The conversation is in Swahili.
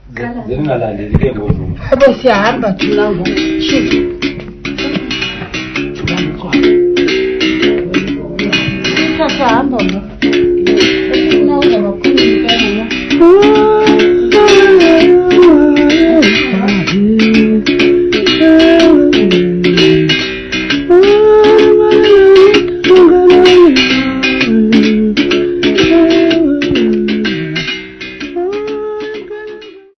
Zingalaleli ke ngoku. Abo siyahamba thina ngo. Shift.